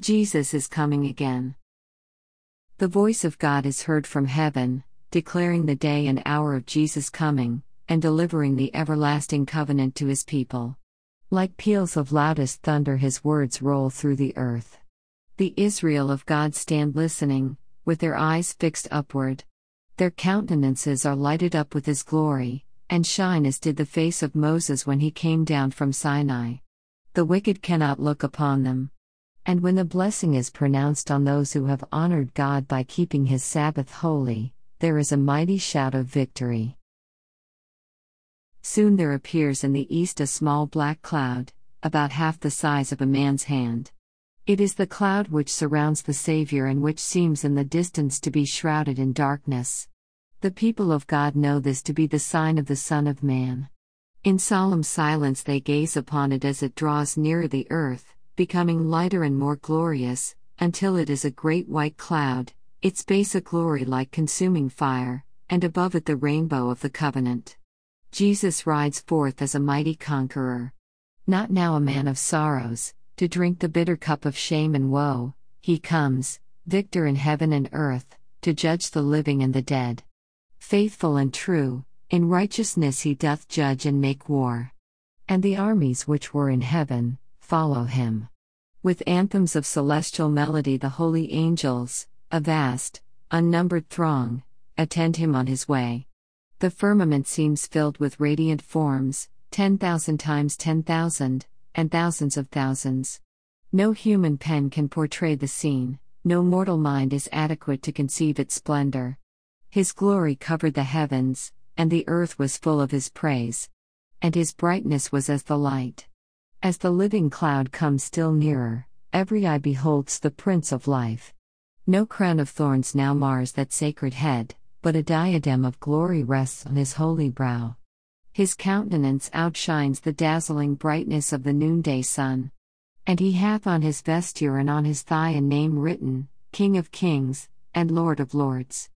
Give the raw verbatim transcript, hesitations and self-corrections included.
Jesus is coming again. The voice of God is heard from heaven, declaring the day and hour of Jesus' coming, and delivering the everlasting covenant to his people. Like peals of loudest thunder, his words roll through the earth. The Israel of God stand listening, with their eyes fixed upward. Their countenances are lighted up with his glory, and shine as did the face of Moses when he came down from Sinai. The wicked cannot look upon them. And when the blessing is pronounced on those who have honored God by keeping his Sabbath holy, there is a mighty shout of victory. Soon there appears in the east a small black cloud, about half the size of a man's hand. It is the cloud which surrounds the Savior and which seems in the distance to be shrouded in darkness. The people of God know this to be the sign of the Son of Man. In solemn silence they gaze upon it as it draws nearer the earth, becoming lighter and more glorious, until it is a great white cloud, its base a glory like consuming fire, and above it the rainbow of the covenant. Jesus rides forth as a mighty conqueror. Not now a man of sorrows, to drink the bitter cup of shame and woe, he comes, victor in heaven and earth, to judge the living and the dead. Faithful and true, in righteousness he doth judge and make war. And the armies which were in heaven follow him. With anthems of celestial melody the holy angels, a vast, unnumbered throng, attend him on his way. The firmament seems filled with radiant forms, ten thousand times ten thousand, and thousands of thousands. No human pen can portray the scene, no mortal mind is adequate to conceive its splendor. His glory covered the heavens, and the earth was full of his praise. And his brightness was as the light. As the living cloud comes still nearer, every eye beholds the Prince of Life. No crown of thorns now mars that sacred head, but a diadem of glory rests on his holy brow. His countenance outshines the dazzling brightness of the noonday sun. And he hath on his vesture and on his thigh a name written, King of Kings, and Lord of Lords.